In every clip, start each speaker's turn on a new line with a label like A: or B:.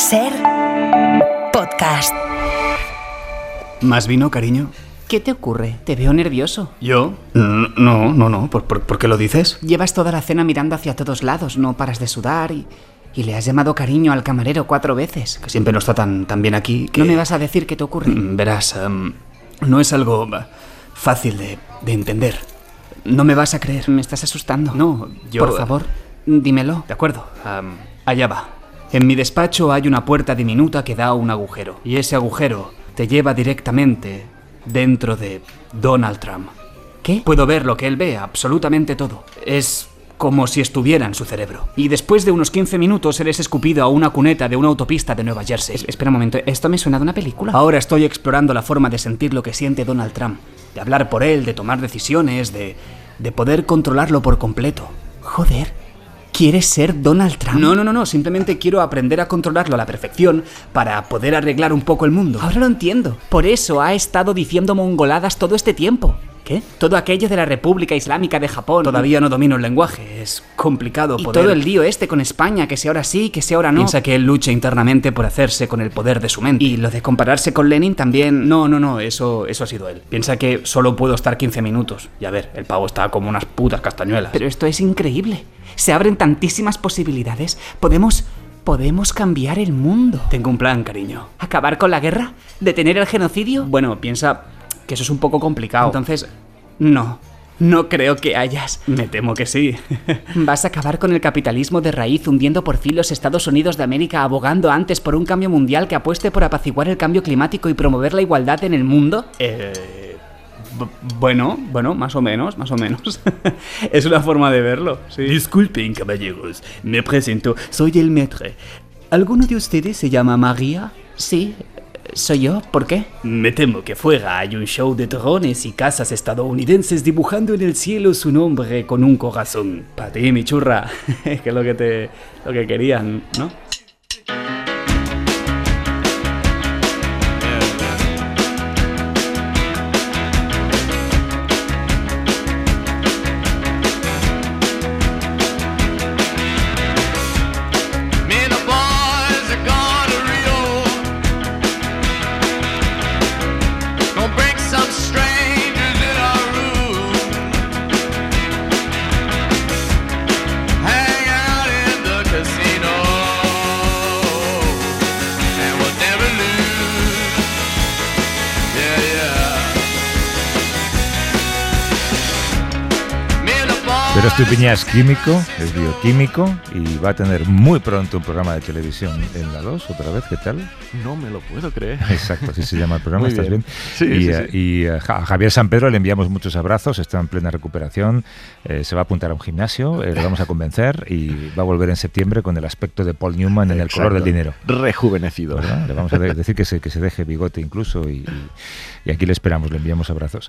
A: Ser podcast.
B: ¿Más vino, cariño?
C: ¿Qué te ocurre? Te veo nervioso.
B: ¿Yo? No. ¿Por qué lo dices?
C: Llevas toda la cena mirando hacia todos lados, no paras de sudar y le has llamado cariño al camarero 4 veces.
B: Que siempre no está tan bien aquí que...
C: ¿No me vas a decir qué te ocurre?
B: Verás, no es algo fácil de entender. No me vas a creer.
C: Me estás asustando.
B: No, yo...
C: Por favor, dímelo.
B: De acuerdo, allá va. En mi despacho hay una puerta diminuta que da a un agujero. Y ese agujero te lleva directamente dentro de Donald Trump.
C: ¿Qué?
B: Puedo ver lo que él ve, absolutamente todo. Es como si estuviera en su cerebro. Y después de unos 15 minutos eres escupido a una cuneta de una autopista de Nueva Jersey.
C: Espera un momento, ¿esto me suena de una película?
B: Ahora estoy explorando la forma de sentir lo que siente Donald Trump. De hablar por él, de tomar decisiones, de poder controlarlo por completo.
C: Joder, ¿quieres ser Donald Trump?
B: No, simplemente quiero aprender a controlarlo a la perfección para poder arreglar un poco el mundo.
C: Ahora lo entiendo. Por eso ha estado diciendo mongoladas todo este tiempo.
B: ¿Qué?
C: Todo aquello de la República Islámica de Japón.
B: Todavía no domino el lenguaje, es complicado
C: y
B: poder...
C: todo el lío con España, que si ahora sí, que si ahora no.
B: Piensa que él lucha internamente por hacerse con el poder de su mente.
C: Y lo de compararse con Lenin también...
B: No, eso ha sido él. Piensa que solo puedo estar 15 minutos. Y a ver, el pavo está como unas putas castañuelas.
C: Pero esto es increíble. Se abren tantísimas posibilidades. Podemos cambiar el mundo.
B: Tengo un plan, cariño.
C: ¿Acabar con la guerra? ¿Detener el genocidio?
B: Bueno, piensa que eso es un poco complicado.
C: Entonces, no creo que hayas.
B: Me temo que sí.
C: ¿Vas a acabar con el capitalismo de raíz hundiendo por fin los Estados Unidos de América, abogando antes por un cambio mundial que apueste por apaciguar el cambio climático y promover la igualdad en el mundo?
B: Bueno, más o menos. Es una forma de verlo, sí.
D: Disculpen, caballeros, me presento, soy el maître. ¿Alguno de ustedes se llama María?
C: Sí, soy yo. ¿Por qué?
D: Me temo que fuera hay un show de drones y casas estadounidenses dibujando en el cielo su nombre con un corazón.
B: Para ti, mi churra, que es lo que querían, ¿no?
E: Pero Estupiñán es químico, es bioquímico y va a tener muy pronto un programa de televisión en la 2, otra vez, ¿qué tal?
F: No me lo puedo creer.
E: Exacto, así se llama el programa, ¿estás bien?
F: Sí,
E: y a Javier San Pedro le enviamos muchos abrazos, está en plena recuperación, se va a apuntar a un gimnasio, le vamos a convencer y va a volver en septiembre con el aspecto de Paul Newman en El color del dinero.
F: Rejuvenecido.
E: ¿Verdad? Le vamos a decir que se deje bigote incluso y aquí le esperamos, le enviamos abrazos.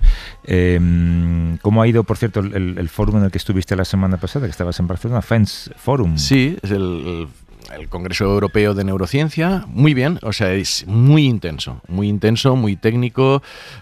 E: ¿Cómo ha ido, por cierto, el foro en el que estuviste la semana pasada, que estabas en Barcelona, FENS Forum?
F: Sí, es el Congreso Europeo de Neurociencia. Muy bien, o sea, es muy intenso, muy técnico.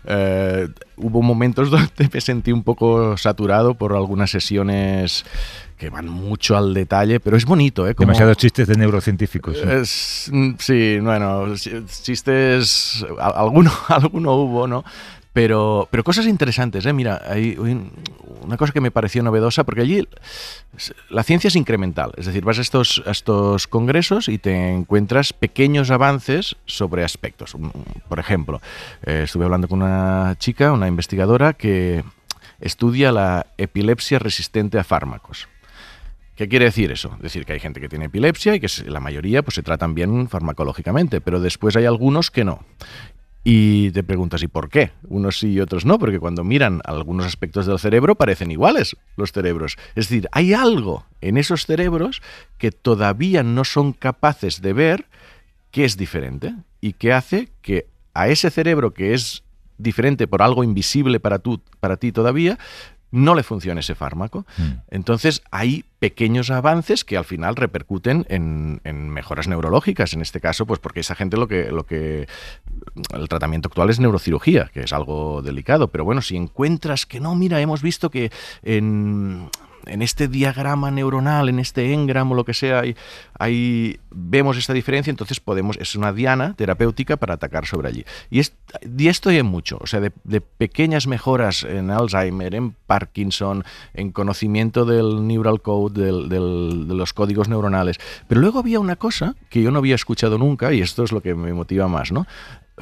F: Hubo momentos donde me sentí un poco saturado por algunas sesiones que van mucho al detalle, pero es bonito, ¿eh?
E: Demasiados chistes de neurocientíficos.
F: Sí, bueno, chistes, alguno hubo, ¿no? Pero cosas interesantes, ¿eh? Mira, hay una cosa que me pareció novedosa, porque allí la ciencia es incremental. Es decir, vas a estos congresos y te encuentras pequeños avances sobre aspectos. Por ejemplo, estuve hablando con una chica, una investigadora, que estudia la epilepsia resistente a fármacos. ¿Qué quiere decir eso? Es decir, que hay gente que tiene epilepsia y que la mayoría pues se tratan bien farmacológicamente, pero después hay algunos que no. Y te preguntas, ¿y por qué? Unos sí y otros no, porque cuando miran algunos aspectos del cerebro parecen iguales los cerebros. Es decir, hay algo en esos cerebros que todavía no son capaces de ver que es diferente y que hace que a ese cerebro que es diferente por algo invisible para ti todavía, no le funciona ese fármaco. Entonces hay pequeños avances que al final repercuten en mejoras neurológicas, en este caso, pues porque esa gente lo que el tratamiento actual es neurocirugía, que es algo delicado, pero bueno, si encuentras que no, mira, hemos visto que en en este diagrama neuronal, en este engramo, lo que sea, ahí vemos esta diferencia, entonces es una diana terapéutica para atacar sobre allí. Y esto hay mucho, o sea, de pequeñas mejoras en Alzheimer, en Parkinson, en conocimiento del neural code, de los códigos neuronales. Pero luego había una cosa que yo no había escuchado nunca, y esto es lo que me motiva más, ¿no?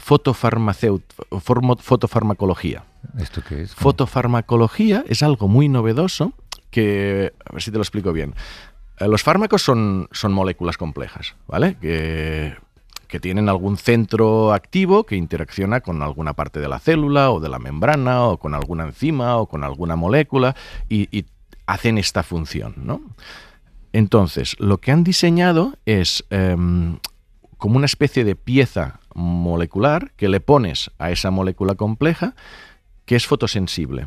F: Fotofarmacología.
E: ¿Esto qué es?
F: Fotofarmacología es algo muy novedoso que, a ver si te lo explico bien. Los fármacos son moléculas complejas, ¿vale? Que tienen algún centro activo que interacciona con alguna parte de la célula o de la membrana o con alguna enzima o con alguna molécula y hacen esta función, ¿no? Entonces, lo que han diseñado es como una especie de pieza molecular que le pones a esa molécula compleja que es fotosensible.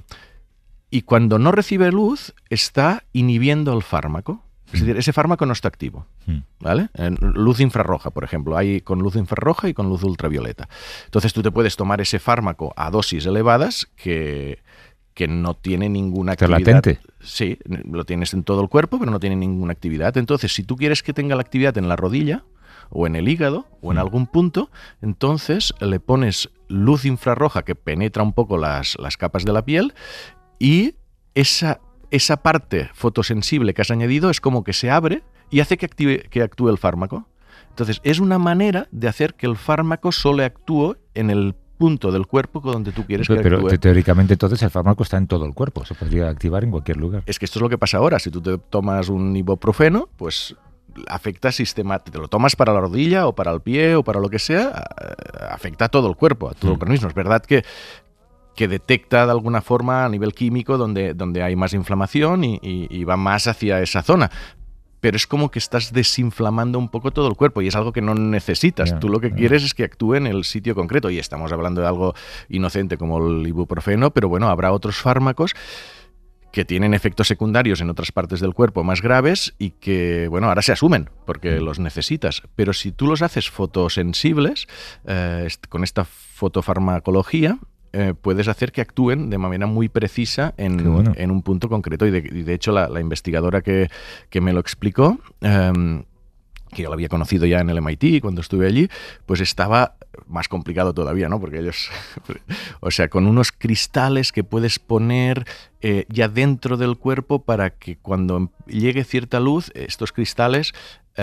F: Y cuando no recibe luz, está inhibiendo el fármaco. Es decir, ese fármaco no está activo, ¿vale? En luz infrarroja, por ejemplo. Hay con luz infrarroja y con luz ultravioleta. Entonces tú te puedes tomar ese fármaco a dosis elevadas que no tiene ninguna actividad.
E: ¿Está latente?
F: Sí, lo tienes en todo el cuerpo, pero no tiene ninguna actividad. Entonces, si tú quieres que tenga la actividad en la rodilla, o en el hígado, o en algún punto, entonces le pones luz infrarroja que penetra un poco las capas de la piel y esa parte fotosensible que has añadido es como que se abre y hace que actúe el fármaco. Entonces, es una manera de hacer que el fármaco solo actúe en el punto del cuerpo donde tú quieres que actúe.
E: Pero teóricamente entonces el fármaco está en todo el cuerpo, se podría activar en cualquier lugar.
F: Es que esto es lo que pasa ahora. Si tú te tomas un ibuprofeno, pues afecta sistemáticamente. Te lo tomas para la rodilla o para el pie o para lo que sea, afecta a todo el cuerpo, a todo el organismo. Es verdad que detecta de alguna forma a nivel químico donde hay más inflamación y va más hacia esa zona. Pero es como que estás desinflamando un poco todo el cuerpo y es algo que no necesitas. Tú lo que quieres es que actúe en el sitio concreto. Y estamos hablando de algo inocente como el ibuprofeno, pero bueno, habrá otros fármacos que tienen efectos secundarios en otras partes del cuerpo más graves y que, bueno, ahora se asumen porque los necesitas. Pero si tú los haces fotosensibles, con esta fotofarmacología, puedes hacer que actúen de manera muy precisa en un punto concreto. Y de hecho, la investigadora que me lo explicó, que yo la había conocido ya en el MIT cuando estuve allí, pues estaba más complicado todavía, ¿no? Porque ellos, o sea, con unos cristales que puedes poner ya dentro del cuerpo para que cuando llegue cierta luz, estos cristales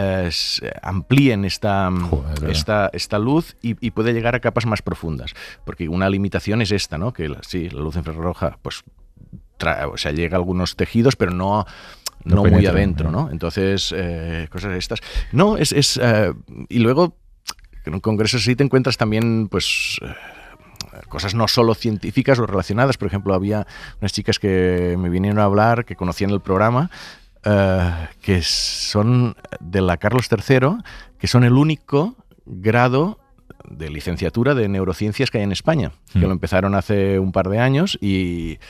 F: amplíen esta luz y puede llegar a capas más profundas. Porque una limitación es esta, ¿no? Que la luz infrarroja, pues, llega a algunos tejidos, pero no muy adentro, ¿no? Entonces, cosas estas. No, y luego, en un congreso así te encuentras también, pues, cosas no solo científicas o relacionadas. Por ejemplo, había unas chicas que me vinieron a hablar, que conocían el programa, que son de la Carlos III, que son el único grado de licenciatura de neurociencias que hay en España, que lo empezaron hace un par de años y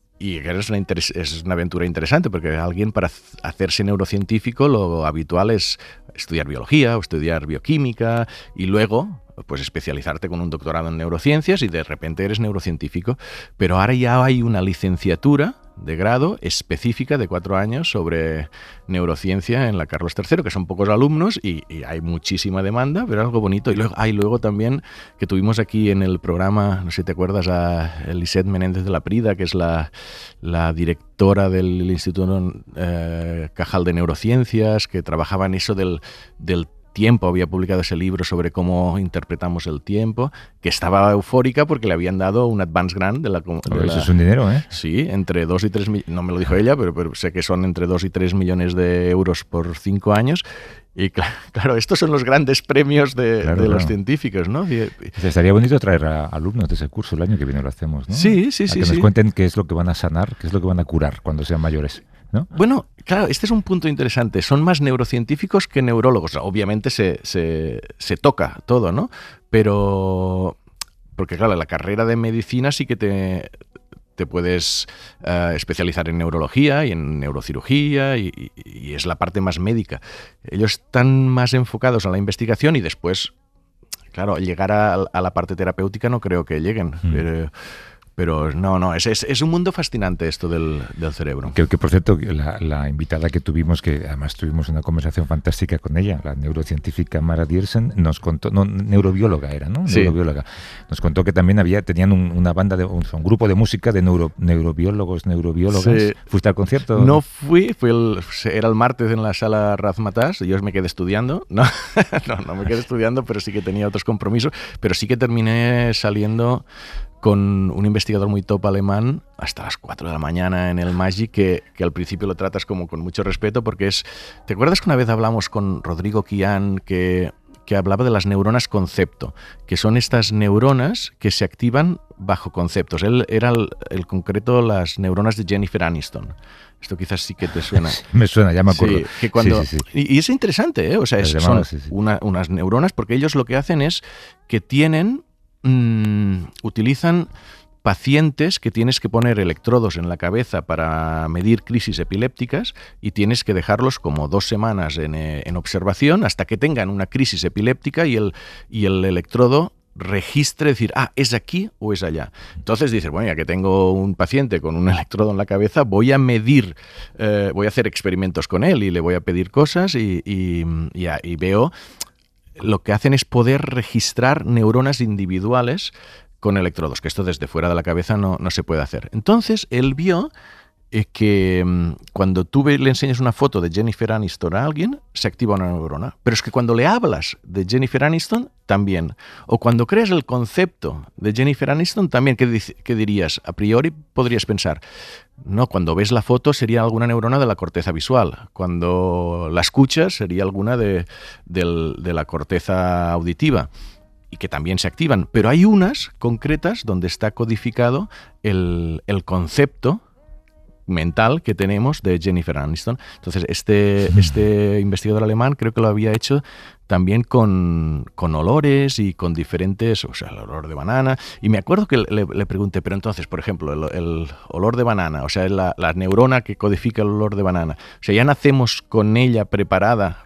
F: es una aventura interesante porque alguien para hacerse neurocientífico lo habitual es estudiar biología o estudiar bioquímica y luego pues especializarte con un doctorado en neurociencias y de repente eres neurocientífico. Pero ahora ya hay una licenciatura de grado específica de 4 años sobre neurociencia en la Carlos III, que son pocos alumnos y hay muchísima demanda, pero algo bonito. Y luego también que tuvimos aquí en el programa, no sé si te acuerdas, a Elisette Menéndez de la Prida, que es la directora del Instituto Cajal de Neurociencias, que trabajaba en eso del tiempo, había publicado ese libro sobre cómo interpretamos el tiempo, que estaba eufórica porque le habían dado un advance grant de la...
E: Eso es un dinero, ¿eh?
F: Sí, entre 2 y 3 millones, no me lo dijo ella, pero sé que son entre 2 y 3 millones de euros por 5 años. Y claro, estos son los grandes premios de los científicos, ¿no?
E: Estaría bonito traer a alumnos de ese curso el año que viene, lo hacemos, ¿no?
F: Sí.
E: Que nos cuenten qué es lo que van a sanar, qué es lo que van a curar cuando sean mayores, ¿no?
F: Bueno, claro, este es un punto interesante. Son más neurocientíficos que neurólogos. Obviamente se toca todo, ¿no? Pero... Porque, claro, la carrera de medicina sí que te puedes especializar en neurología y en neurocirugía y es la parte más médica. Ellos están más enfocados a la investigación y después, claro, llegar a la parte terapéutica no creo que lleguen. Pero no, es un mundo fascinante esto del cerebro.
E: Que por cierto, la invitada que tuvimos, que además tuvimos una conversación fantástica con ella, la neurocientífica Mara Diersen, nos contó, neurobióloga era, ¿no?
F: Sí.
E: Neurobióloga. Nos contó que también tenían una banda, un grupo de música de neurobiólogas.
F: Sí.
E: ¿Fuiste al concierto?
F: No fui, era el martes en la sala Razmataz, yo me quedé estudiando, no me quedé estudiando, pero sí que tenía otros compromisos, pero sí que terminé saliendo con un investigador muy top alemán hasta las 4 de la mañana en el Magic, que al principio lo tratas como con mucho respeto, porque ¿te acuerdas que una vez hablamos con Rodrigo Quián que hablaba de las neuronas concepto, que son estas neuronas que se activan bajo conceptos? Él era el concreto las neuronas de Jennifer Aniston. Esto quizás sí que te suena.
E: Me suena, ya me acuerdo.
F: Sí, que cuando,
E: sí.
F: Y es interesante, ¿eh? O sea, son unas neuronas, porque ellos lo que hacen es que utilizan pacientes que tienes que poner electrodos en la cabeza para medir crisis epilépticas y tienes que dejarlos como 2 semanas en observación hasta que tengan una crisis epiléptica y el electrodo registre, decir, es aquí o es allá. Entonces dices, bueno, ya que tengo un paciente con un electrodo en la cabeza, voy a medir, voy a hacer experimentos con él y le voy a pedir cosas y veo. Lo que hacen es poder registrar neuronas individuales con electrodos, que esto desde fuera de la cabeza no se puede hacer. Entonces, él vio que cuando tú le enseñas una foto de Jennifer Aniston a alguien, se activa una neurona. Pero es que cuando le hablas de Jennifer Aniston, también. O cuando creas el concepto de Jennifer Aniston, también. ¿Qué dirías? A priori podrías pensar, no, cuando ves la foto sería alguna neurona de la corteza visual. Cuando la escuchas sería alguna de la corteza auditiva. Y que también se activan. Pero hay unas concretas donde está codificado el concepto mental que tenemos de Jennifer Aniston. Entonces, este investigador alemán creo que lo había hecho también con olores y con diferentes, o sea, el olor de banana. Y me acuerdo que le pregunté, pero entonces, por ejemplo, el olor de banana, o sea, la neurona que codifica el olor de banana, o sea, ya nacemos con ella preparada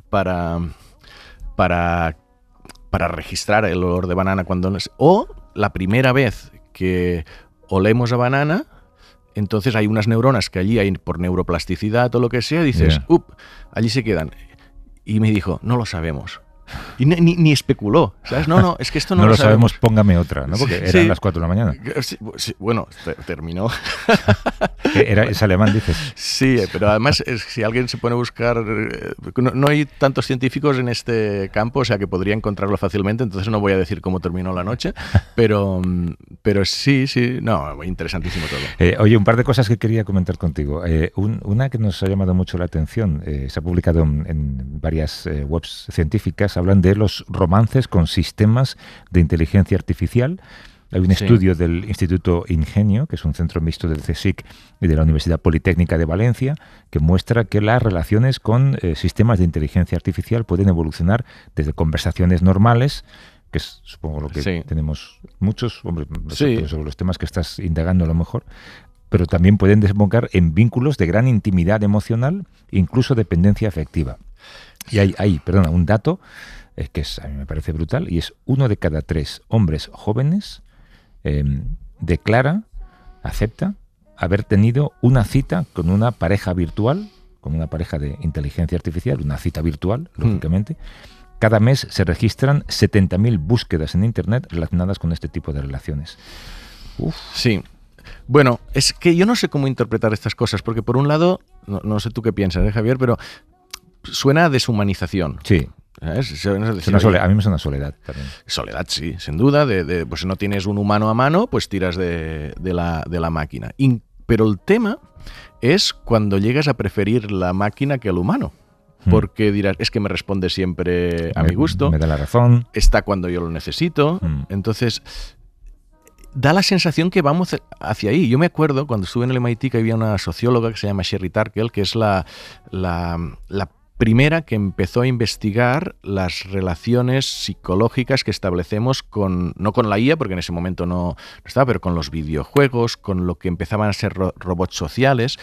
F: para registrar el olor de banana o la primera vez que olemos a banana, entonces hay unas neuronas que allí hay por neuroplasticidad o lo que sea, dices, allí se quedan. Y me dijo, no lo sabemos. Y ni especuló, ¿sabes? No, es que esto no lo sabemos.
E: Póngame otra, ¿no? Porque eran las 4 de la mañana.
F: Sí, bueno, terminó.
E: ¿Es alemán, dices?
F: Sí, pero además, si alguien se pone a buscar... No hay tantos científicos en este campo, o sea que podría encontrarlo fácilmente, entonces no voy a decir cómo terminó la noche, pero sí, no, interesantísimo todo.
E: Oye, un par de cosas que quería comentar contigo. Una que nos ha llamado mucho la atención, se ha publicado en varias webs científicas, hablan de los romances con sistemas de inteligencia artificial. Hay un estudio del Instituto Ingenio, que es un centro mixto del CSIC y de la Universidad Politécnica de Valencia, que muestra que las relaciones con sistemas de inteligencia artificial pueden evolucionar desde conversaciones normales, que es supongo lo que tenemos muchos, sobre los temas que estás indagando a lo mejor, pero también pueden desembocar en vínculos de gran intimidad emocional, incluso dependencia afectiva. Y hay un dato que a mí me parece brutal, y es 1 de cada 3 hombres jóvenes acepta haber tenido una cita con una pareja virtual, con una pareja de inteligencia artificial, una cita virtual, lógicamente. Cada mes se registran 70.000 búsquedas en Internet relacionadas con este tipo de relaciones.
F: Sí. Bueno, es que yo no sé cómo interpretar estas cosas, porque por un lado, no sé tú qué piensas, Javier, pero suena a deshumanización.
E: Sí.
F: ¿Sabes?
E: A mí me suena soledad también.
F: Soledad, sí, sin duda. Pues si no tienes un humano a mano, pues tiras de la máquina. Pero el tema es cuando llegas a preferir la máquina que el humano. Porque dirás, es que me responde siempre a mi gusto.
E: Me da la razón.
F: Está cuando yo lo necesito. Entonces, da la sensación que vamos hacia ahí. Yo me acuerdo cuando estuve en el MIT que había una socióloga que se llama Sherry Turkle, que es la primera que empezó a investigar las relaciones psicológicas que establecemos no con la IA, porque en ese momento no estaba, pero con los videojuegos, con lo que empezaban a ser robots sociales.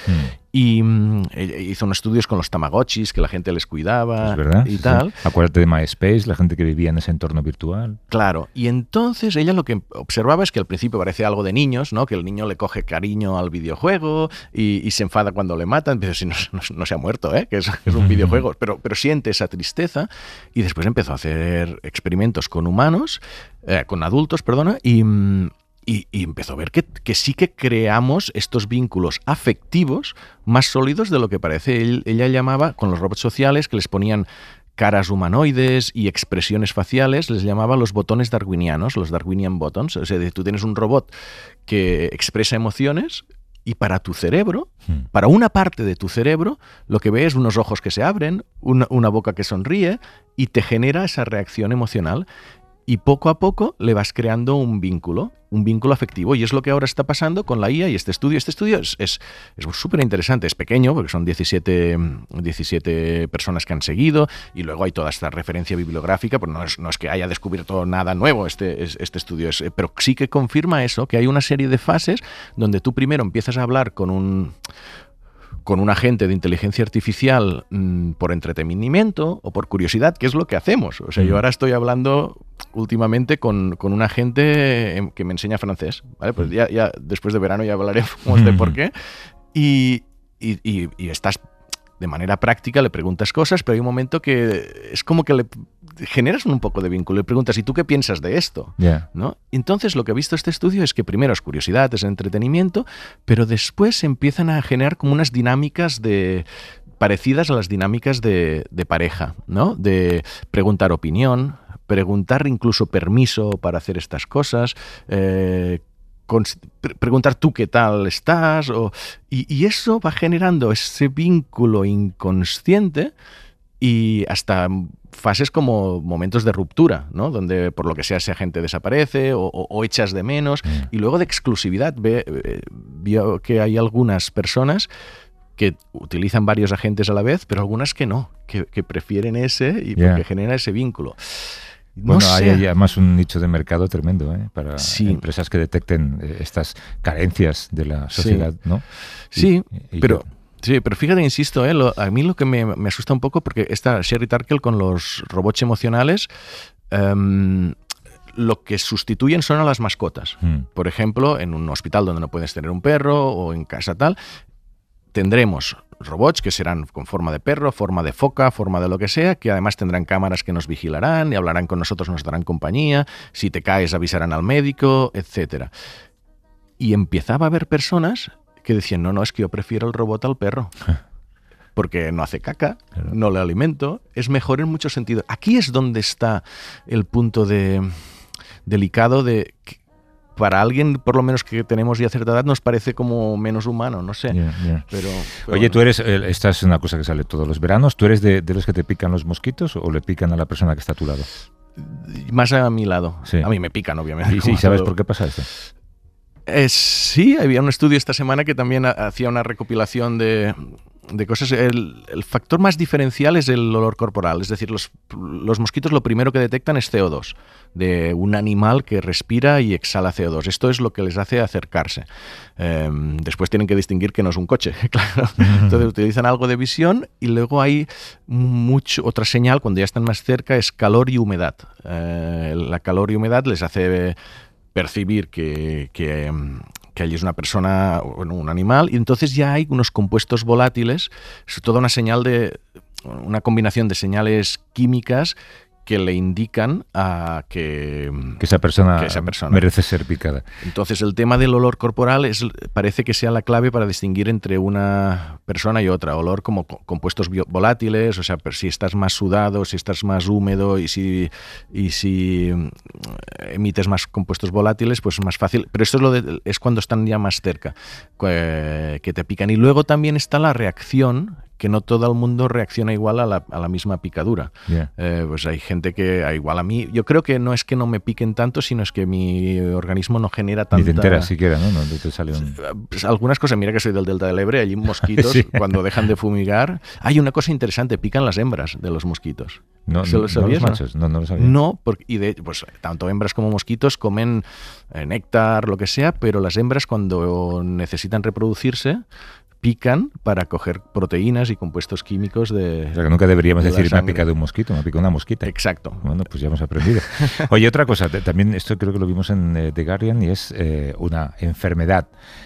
F: Y hizo unos estudios con los tamagotchis, que la gente les cuidaba,
E: es verdad,
F: y tal.
E: Sí. Acuérdate de MySpace, la gente que vivía en ese entorno virtual.
F: Claro, y entonces ella lo que observaba es que al principio parece algo de niños, ¿no? Que el niño le coge cariño al videojuego y se enfada cuando le matan. Dice, no se ha muerto, que es un videojuego, pero siente esa tristeza. Y después empezó a hacer experimentos con humanos, con adultos, perdona, y empezó a ver que sí que creamos estos vínculos afectivos más sólidos de lo que parece. Ella llamaba, con los robots sociales, que les ponían caras humanoides y expresiones faciales, les llamaba los botones darwinianos, los Darwinian buttons. O sea, tú tienes un robot que expresa emociones y para tu cerebro, para una parte de tu cerebro, lo que ve es unos ojos que se abren, una boca que sonríe y te genera esa reacción emocional. Y poco a poco le vas creando un vínculo afectivo. Y es lo que ahora está pasando con la IA y este estudio. Este estudio es súper interesante. Es pequeño, porque son 17 personas que han seguido, y luego hay toda esta referencia bibliográfica, pues no es que haya descubierto nada nuevo este estudio, pero sí que confirma eso, que hay una serie de fases donde tú primero empiezas a hablar con un agente de inteligencia artificial por entretenimiento o por curiosidad, que es lo que hacemos. O sea, yo ahora estoy hablando últimamente con un agente que me enseña francés, ¿vale? Pues ya después de verano ya hablaremos de por qué. Y estás de manera práctica, le preguntas cosas, pero hay un momento que es como que le generas un poco de vínculo, le preguntas, ¿y tú qué piensas de esto?
E: Yeah.
F: ¿No? Entonces lo que ha visto este estudio es que primero es curiosidad, es entretenimiento, pero después se empiezan a generar como unas dinámicas parecidas a las dinámicas de pareja, ¿no? De preguntar opinión, preguntar incluso permiso para hacer estas cosas, preguntar tú qué tal estás, y eso va generando ese vínculo inconsciente y hasta fases como momentos de ruptura, ¿no? Donde por lo que sea ese agente desaparece o echas de menos, y luego de exclusividad. Vio que hay algunas personas que utilizan varios agentes a la vez, pero algunas que no, que prefieren ese y porque genera ese vínculo.
E: Bueno, hay además un nicho de mercado tremendo para empresas que detecten estas carencias de la sociedad, ¿no?
F: Sí, pero fíjate, insisto, a mí lo que me asusta un poco, porque esta Sherry Turkle con los robots emocionales, lo que sustituyen son a las mascotas. Por ejemplo, en un hospital donde no puedes tener un perro o en casa tal, tendremos robots que serán con forma de perro, forma de foca, forma de lo que sea, que además tendrán cámaras que nos vigilarán y hablarán con nosotros, nos darán compañía, si te caes avisarán al médico, etc. Y empezaba a haber personas que decían, no, es que yo prefiero el robot al perro, porque no hace caca, no le alimento, es mejor en muchos sentidos. Aquí es donde está el punto delicado de... Para alguien, por lo menos que tenemos ya cierta edad, nos parece como menos humano, no sé. Pero
E: oye, tú eres, esta es una cosa que sale todos los veranos, ¿tú eres de los que te pican los mosquitos o le pican a la persona que está a tu lado?
F: Más a mi lado.
E: Sí.
F: A mí me pican, obviamente.
E: ¿Y sabes por qué pasa esto?
F: Sí, había un estudio esta semana que también hacía una recopilación de cosas. El factor más diferencial es el olor corporal, es decir, los mosquitos lo primero que detectan es CO2, de un animal que respira y exhala CO2. Esto es lo que les hace acercarse. Después tienen que distinguir que no es un coche, claro. Entonces utilizan algo de visión y luego hay otra señal, cuando ya están más cerca, es calor y humedad. La calor y humedad les hace percibir que allí es una persona, bueno, un animal, y entonces ya hay unos compuestos volátiles, es toda una combinación de señales químicas que le indican a que
E: esa persona merece ser picada.
F: Entonces el tema del olor corporal parece que sea la clave para distinguir entre una persona y otra. Olor como compuestos volátiles, o sea, si estás más sudado, si estás más húmedo y si emites más compuestos volátiles, pues es más fácil. Pero esto es cuando están ya más cerca, que te pican. Y luego también está la reacción, que no todo el mundo reacciona igual a la misma picadura.
E: Yeah.
F: Pues hay gente que, igual a mí, yo creo que no es que no me piquen tanto, sino es que mi organismo no genera tanta...
E: Ni te enteras siquiera, ¿no? No te sale
F: pues algunas cosas, mira que soy del Delta del Ebre, allí mosquitos, sí. Cuando dejan de fumigar... Hay una cosa interesante, pican las hembras de los mosquitos.
E: No, ¿lo sabías? Los machos, no lo sabía.
F: No, pues tanto hembras como mosquitos comen néctar, lo que sea, pero las hembras cuando necesitan reproducirse... pican para coger proteínas y compuestos químicos de...
E: O sea, que nunca deberíamos decir me ha
F: sangre.
E: picado un mosquito, me ha picado una mosquita.
F: Exacto.
E: Bueno, pues ya hemos aprendido. Oye, otra cosa, también esto creo que lo vimos en The Guardian, y es una enfermedad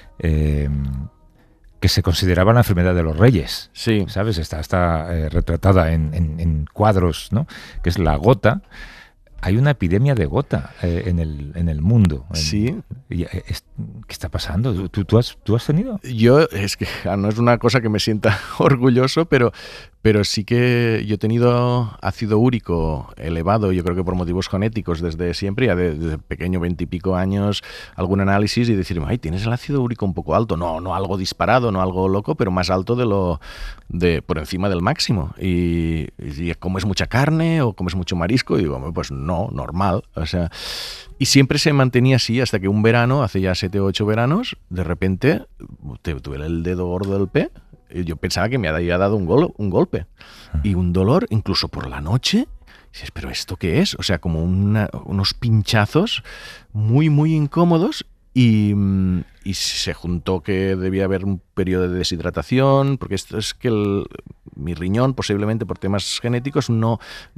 E: que se consideraba la enfermedad de los reyes.
F: Sí.
E: ¿Sabes? Está retratada en cuadros, ¿no? Que es la gota. Hay una epidemia de gota en el mundo.
F: Sí.
E: ¿Qué está pasando? ¿Tú has tenido?
F: Yo, es que no es una cosa que me sienta orgulloso, pero sí que yo he tenido ácido úrico elevado, yo creo que por motivos genéticos desde siempre, ya desde pequeño, 20 y pico años, algún análisis y decirme, ay, tienes el ácido úrico un poco alto. No algo disparado, no algo loco, pero más alto por encima del máximo. Y comes mucha carne o comes mucho marisco, y digo, pues no, normal. O sea, y siempre se mantenía así hasta que un verano, hace ya 7 o 8 veranos, de repente tuve el dedo gordo del pie. Yo pensaba que me había dado un golpe y un dolor, incluso por la noche. Y dices, ¿pero esto qué es? O sea, como unos pinchazos muy, muy incómodos. Y se juntó que debía haber un periodo de deshidratación, porque esto es que mi riñón, posiblemente por temas genéticos, no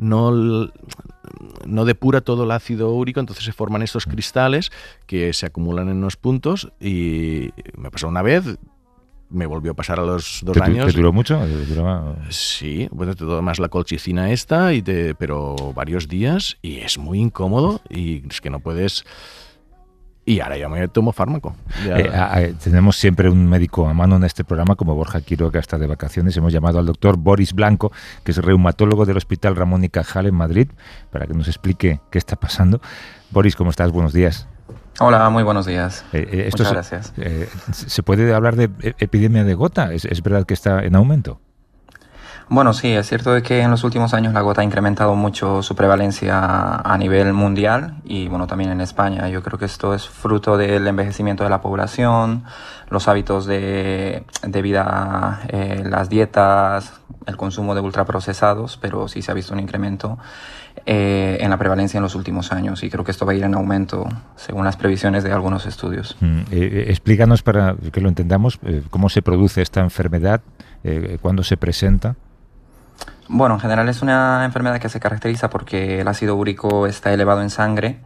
F: depura todo el ácido úrico, entonces se forman estos cristales que se acumulan en unos puntos. Y me pasó una vez. Me volvió a pasar a los 2 años.
E: ¿Te duró mucho?
F: Sí, bueno, te tomas la colchicina esta, pero varios días, y es muy incómodo, y es que no puedes... Y ahora ya me tomo fármaco.
E: Tenemos siempre un médico a mano en este programa, como Borja Quiroga está de vacaciones. Hemos llamado al doctor Boris Blanco, que es reumatólogo del Hospital Ramón y Cajal en Madrid, para que nos explique qué está pasando. Boris, ¿cómo estás? Buenos días.
G: Hola, muy buenos días. Muchas gracias.
E: ¿Se puede hablar de epidemia de gota? ¿Es verdad que está en aumento?
G: Bueno, sí, es cierto de que en los últimos años la gota ha incrementado mucho su prevalencia a nivel mundial y bueno, también en España. Yo creo que esto es fruto del envejecimiento de la población, los hábitos de vida, las dietas, el consumo de ultraprocesados, pero sí se ha visto un incremento en la prevalencia en los últimos años, y creo que esto va a ir en aumento según las previsiones de algunos estudios.
E: Explícanos, para que lo entendamos, cómo se produce esta enfermedad, cuándo se presenta.
G: Bueno, en general es una enfermedad que se caracteriza porque el ácido úrico está elevado en sangre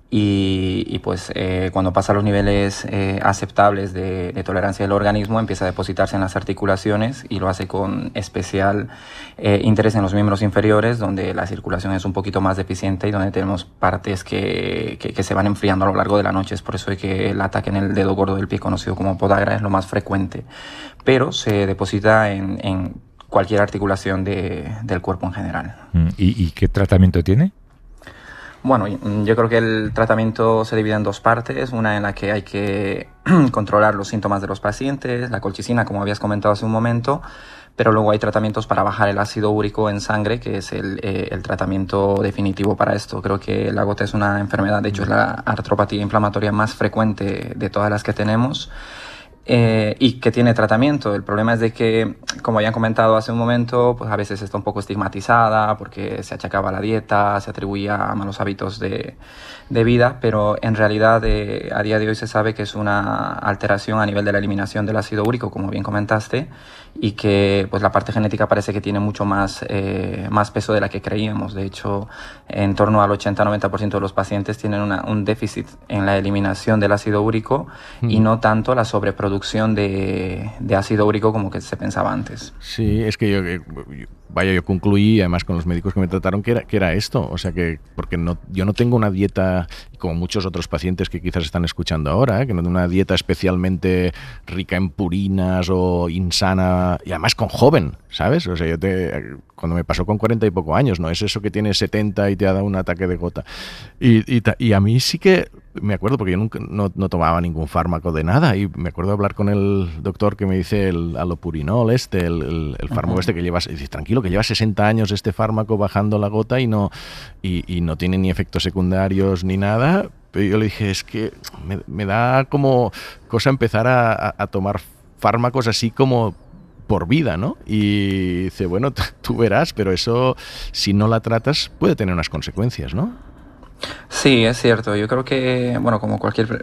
G: y pues cuando pasa a los niveles aceptables de tolerancia del organismo, empieza a depositarse en las articulaciones y lo hace con especial interés en los miembros inferiores, donde la circulación es un poquito más deficiente y donde tenemos partes que se van enfriando a lo largo de la noche. Es por eso que el ataque en el dedo gordo del pie, conocido como podagra, es lo más frecuente, pero se deposita en cualquier articulación del cuerpo en general.
E: ¿Y qué tratamiento tiene?
G: Bueno, yo creo que el tratamiento se divide en 2 partes, una en la que hay que controlar los síntomas de los pacientes, la colchicina, como habías comentado hace un momento, pero luego hay tratamientos para bajar el ácido úrico en sangre, que es el tratamiento definitivo para esto. Creo que la gota es una enfermedad, de hecho es la artropatía inflamatoria más frecuente de todas las que tenemos. Y que tiene tratamiento. El problema es de que, como habían comentado hace un momento, pues a veces está un poco estigmatizada porque se achacaba a la dieta, se atribuía a malos hábitos de vida, pero en realidad a día de hoy se sabe que es una alteración a nivel de la eliminación del ácido úrico, como bien comentaste, y que pues la parte genética parece que tiene mucho más peso de la que creíamos. De hecho, en torno al 80-90% de los pacientes tienen un déficit en la eliminación del ácido úrico y no tanto la sobreproducción de ácido úrico como que se pensaba antes.
F: Sí, es que yo concluí, además con los médicos que me trataron, que era esto. O sea, que porque yo no tengo una dieta, como muchos otros pacientes que quizás están escuchando ahora, que no tengo una dieta especialmente rica en purinas o insana, y además con joven, ¿sabes? O sea, cuando me pasó con 40 y poco años, no es eso que tienes 70 y te ha dado un ataque de gota. Y a mí sí que me acuerdo, porque yo nunca no tomaba ningún fármaco de nada, y me acuerdo de hablar con el doctor que me dice el alopurinol, el fármaco que llevas, y dice, tranquilo, que lleva 60 años este fármaco bajando la gota y no tiene ni efectos secundarios ni nada. Pero yo le dije, es que me da como cosa empezar a tomar fármacos así como por vida, ¿no? Y dice, bueno, tú verás, pero eso, si no la tratas, puede tener unas consecuencias, ¿no?
G: Sí, es cierto. Yo creo que, bueno, como cualquier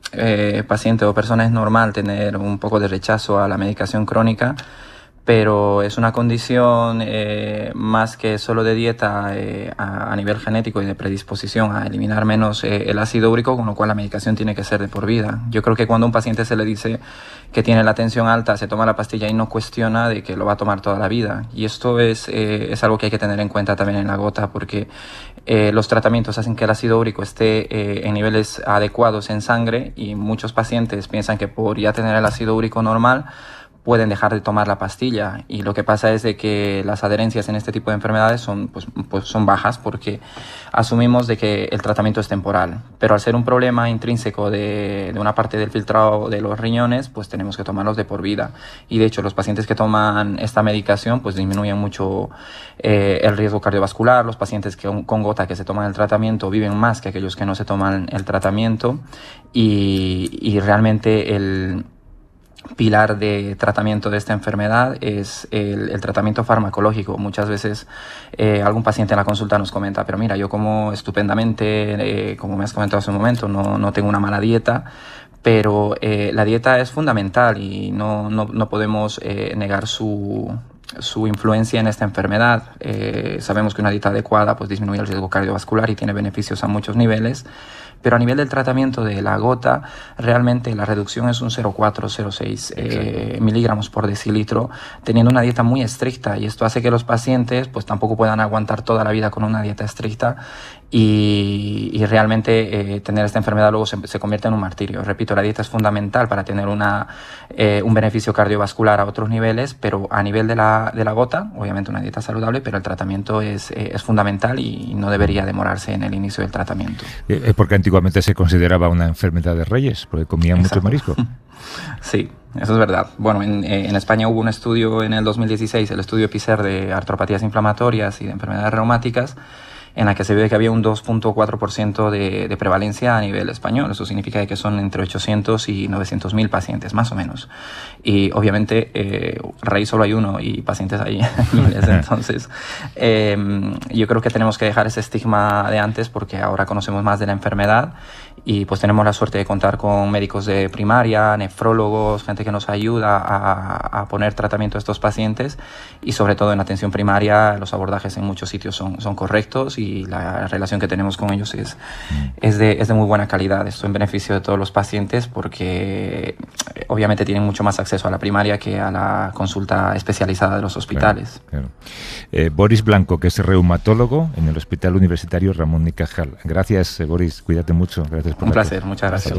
G: paciente o persona es normal tener un poco de rechazo a la medicación crónica, pero es una condición más que solo de dieta a nivel genético y de predisposición a eliminar menos el ácido úrico, con lo cual la medicación tiene que ser de por vida. Yo creo que cuando a un paciente se le dice que tiene la tensión alta, se toma la pastilla y no cuestiona de que lo va a tomar toda la vida. Y esto es algo que hay que tener en cuenta también en la gota, porque los tratamientos hacen que el ácido úrico esté en niveles adecuados en sangre, y muchos pacientes piensan que por ya tener el ácido úrico normal pueden dejar de tomar la pastilla, y lo que pasa es de que las adherencias en este tipo de enfermedades son bajas, porque asumimos de que el tratamiento es temporal, pero al ser un problema intrínseco de una parte del filtrado de los riñones, pues tenemos que tomarlos de por vida. Y de hecho los pacientes que toman esta medicación pues disminuyen mucho el riesgo cardiovascular. Los pacientes con gota que se toman el tratamiento viven más que aquellos que no se toman el tratamiento, y realmente el pilar de tratamiento de esta enfermedad es el tratamiento farmacológico. Muchas veces algún paciente en la consulta nos comenta, pero mira, yo como estupendamente, como me has comentado hace un momento, no tengo una mala dieta, pero la dieta es fundamental y no podemos negar su influencia en esta enfermedad. Sabemos que una dieta adecuada pues disminuye el riesgo cardiovascular y tiene beneficios a muchos niveles, pero a nivel del tratamiento de la gota, realmente la reducción es un 0,4-0,6 miligramos por decilitro, teniendo una dieta muy estricta, y esto hace que los pacientes pues tampoco puedan aguantar toda la vida con una dieta estricta, y realmente tener esta enfermedad luego se convierte en un martirio. Repito, la dieta es fundamental para tener un beneficio cardiovascular a otros niveles, pero a nivel de la gota, obviamente una dieta saludable, pero el tratamiento es fundamental y no debería demorarse en el inicio del tratamiento.
E: Porque antiguamente se consideraba una enfermedad de reyes, porque comían mucho marisco.
G: Sí, eso es verdad. Bueno, en España hubo un estudio en el 2016, el estudio PISER de artropatías inflamatorias y de enfermedades reumáticas, en la que se ve que había un 2,4% de prevalencia a nivel español. Eso significa que son entre 800 y 900.000 pacientes, más o menos. Y obviamente rey solo hay uno y pacientes hay miles. Entonces, yo creo que tenemos que dejar ese estigma de antes, porque ahora conocemos más de la enfermedad y pues tenemos la suerte de contar con médicos de primaria, nefrólogos, gente que nos ayuda a poner tratamiento a estos pacientes, y sobre todo en atención primaria los abordajes en muchos sitios son correctos, y la relación que tenemos con ellos es de muy buena calidad. Esto en beneficio de todos los pacientes, porque obviamente tienen mucho más acceso a la primaria que a la consulta especializada de los hospitales.
E: Claro. Boris Blanco, que es reumatólogo en el Hospital Universitario Ramón y Cajal. Gracias, Boris, cuídate mucho. Gracias por
G: un placer, muchas gracias.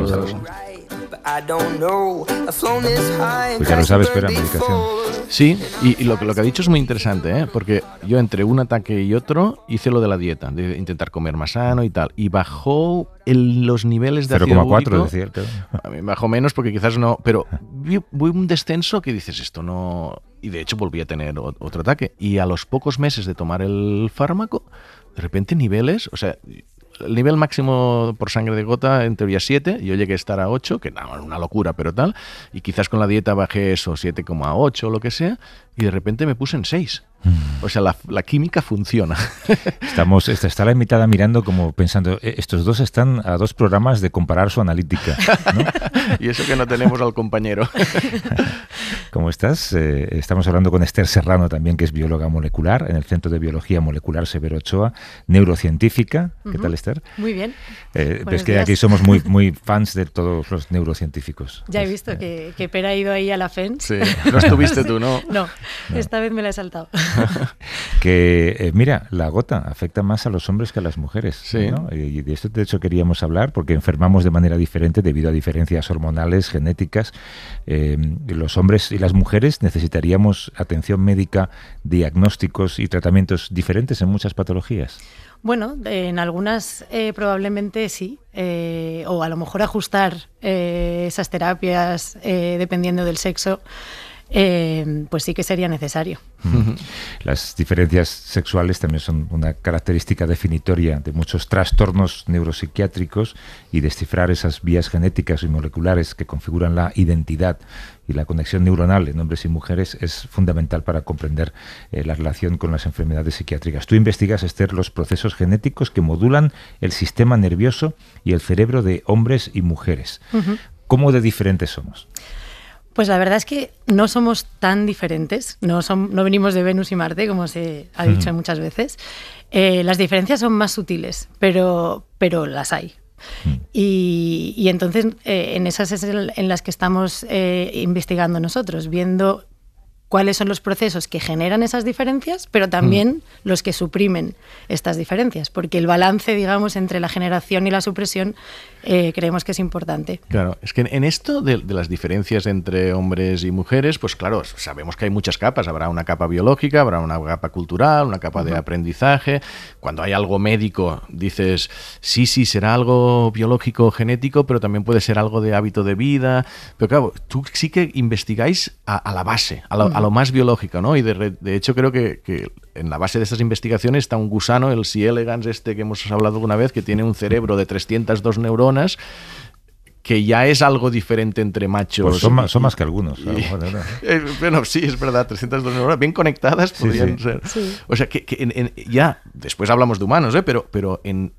E: Pues ya lo sabes, espera, medicación.
F: Sí, y lo que ha dicho es muy interesante, porque yo entre un ataque y otro hice lo de la dieta, de intentar comer más sano y tal, y bajó los niveles de ácido úrico. 0,4 decía, claro. A mí bajó menos porque quizás no, pero vi un descenso que dices, esto no... Y de hecho volví a tener otro ataque, y a los pocos meses de tomar el fármaco, de repente niveles, o sea... El nivel máximo por sangre de gota en teoría 7, yo llegué a estar a 8, que no, una locura, pero tal, y quizás con la dieta bajé eso, 7,8 o lo que sea, y de repente me puse en 6. O sea, la química funciona.
E: Está la invitada mirando como pensando, estos dos están a 2 programas de comparar su analítica, ¿no?
F: Y eso que no tenemos al compañero.
E: ¿Cómo estás? Estamos hablando con Esther Serrano también, que es bióloga molecular en el Centro de Biología Molecular Severo Ochoa, neurocientífica. ¿Qué tal, Esther?
H: Muy bien.
E: Ves que aquí somos muy fans de todos los neurocientíficos.
H: Ya he visto que Pera ha ido ahí a la FEN.
F: Sí, no estuviste tú, ¿no?
H: No, esta vez me la he saltado.
E: Que, mira, la gota afecta más a los hombres que a las mujeres,
F: sí,
E: ¿no? Y de esto, de hecho, queríamos hablar, porque enfermamos de manera diferente debido a diferencias hormonales, genéticas. Los hombres y las mujeres necesitaríamos atención médica, diagnósticos y tratamientos diferentes en muchas patologías.
H: Bueno, en algunas probablemente sí, o a lo mejor ajustar esas terapias dependiendo del sexo. pues sí que sería necesario.
E: Las diferencias sexuales también son una característica definitoria de muchos trastornos neuropsiquiátricos, y descifrar esas vías genéticas y moleculares que configuran la identidad y la conexión neuronal en hombres y mujeres es fundamental para comprender la relación con las enfermedades psiquiátricas. Tú investigas, Esther, los procesos genéticos que modulan el sistema nervioso y el cerebro de hombres y mujeres. ¿Cómo de diferentes somos?
H: Pues la verdad es que no somos tan diferentes, no venimos de Venus y Marte, como se ha dicho muchas veces. Las diferencias son más sutiles, pero las hay. Y entonces en esas es en las que estamos investigando nosotros, viendo cuáles son los procesos que generan esas diferencias, pero también los que suprimen estas diferencias, porque el balance, digamos, entre la generación y la supresión creemos que es importante.
F: Claro, es que en esto de las diferencias entre hombres y mujeres, pues claro, sabemos que hay muchas capas. Habrá una capa biológica, habrá una capa cultural, una capa de aprendizaje. Cuando hay algo médico, dices, sí, será algo biológico o genético, pero también puede ser algo de hábito de vida. Pero claro, tú sí que investigáis a la base, a lo más biológico, ¿no? Y de hecho creo que en la base de estas investigaciones está un gusano, el C. elegans, que hemos hablado alguna vez, que tiene un cerebro de 302 neuronas, que ya es algo diferente entre machos.
E: Pues son más que algunos.
F: Bueno, sí, es verdad, 302 neuronas bien conectadas podrían ser. Sí. O sea, que ya, después hablamos de humanos, pero en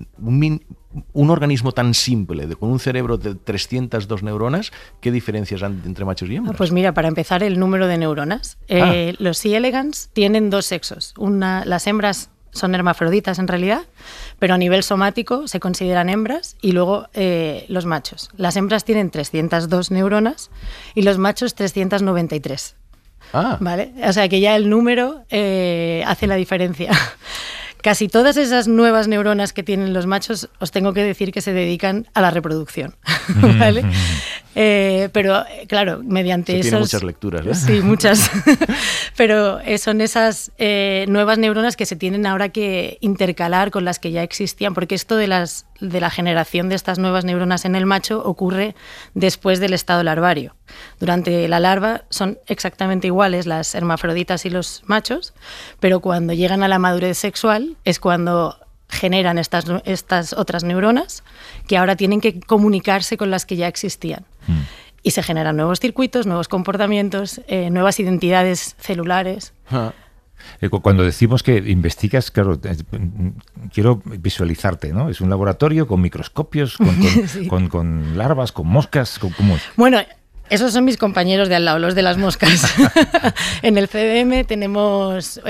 F: un organismo tan simple, con un cerebro de 302 neuronas, ¿qué diferencias hay entre machos y hembras?
H: Pues mira, para empezar, el número de neuronas. Los C. elegans tienen dos sexos. Las hembras son hermafroditas en realidad, pero a nivel somático se consideran hembras, y luego los machos. Las hembras tienen 302 neuronas y los machos 393. ¿Vale? O sea que ya el número hace la diferencia. Casi todas esas nuevas neuronas que tienen los machos, os tengo que decir que se dedican a la reproducción, ¿vale? Pero, claro, mediante esos...
F: Tiene muchas lecturas, ¿eh?
H: Sí, muchas. Pero son esas nuevas neuronas que se tienen ahora que intercalar con las que ya existían, porque esto de la generación de estas nuevas neuronas en el macho ocurre después del estado larvario. Durante la larva son exactamente iguales las hermafroditas y los machos, pero cuando llegan a la madurez sexual es cuando generan estas otras neuronas que ahora tienen que comunicarse con las que ya existían. Y se generan nuevos circuitos, nuevos comportamientos, nuevas identidades celulares.
E: Cuando decimos que investigas, claro, quiero visualizarte, ¿no? Es un laboratorio con microscopios, con larvas, con moscas, ¿cómo es?
H: Bueno, esos son mis compañeros de al lado, los de las moscas. En el CDM tenemos,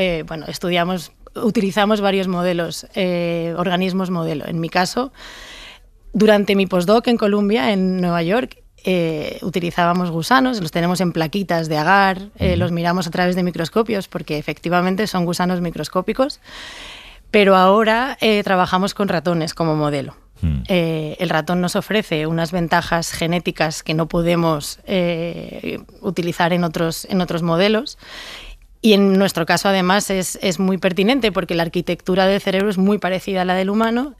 H: utilizamos varios modelos, organismos modelo. En mi caso, durante mi postdoc en Columbia, en Nueva York, utilizábamos gusanos, los tenemos en plaquitas de agar, los miramos a través de microscopios porque efectivamente son gusanos microscópicos, pero ahora trabajamos con ratones como modelo. El ratón nos ofrece unas ventajas genéticas que no podemos utilizar en otros modelos. Y en nuestro caso, además, es muy pertinente porque la arquitectura del cerebro es muy parecida a la del humano